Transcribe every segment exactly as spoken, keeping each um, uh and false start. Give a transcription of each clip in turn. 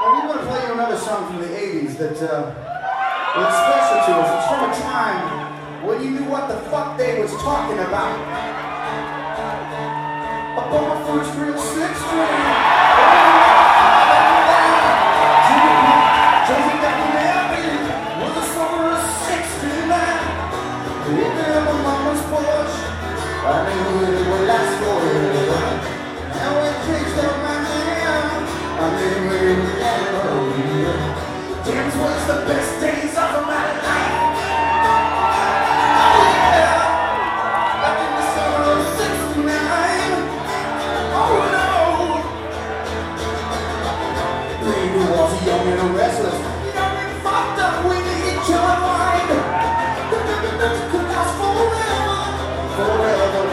Well, we want to play you another song from the eighties that uh, was special to us. It's from a time when you knew what the fuck they was talking about. Up on my first real six string. Josie got me happy. Was the summer of sixty-nine. Living on my mama's porch. I knew it would last forever. And when kids held my hand, I knew it would never leave. James was the best days of my life. Oh yeah, back in the summer of sixty-nine. Oh no, baby was young and restless, young and fucked up with each other. Could last forever, forever.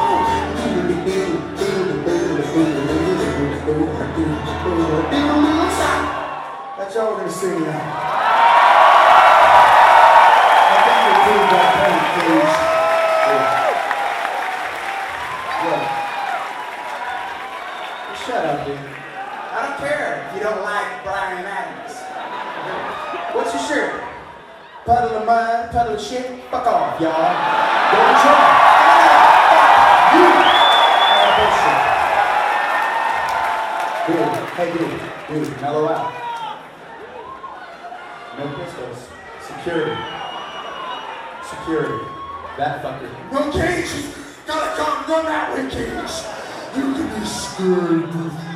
That's all we're gonna sing now. I think we proved that point, please. Yeah. Well, shut up, dude. I don't care if you don't like Bryan Adams. What's your shirt? Puddle of mud, puddle of shit. Fuck off, y'all. Go and try. Fuck you. Oh, bullshit. Dude, hey dude, dude, mellow out. No pistols. Security. Security. That fucker. No cages! Gotta come run that way, cage! You can be scared,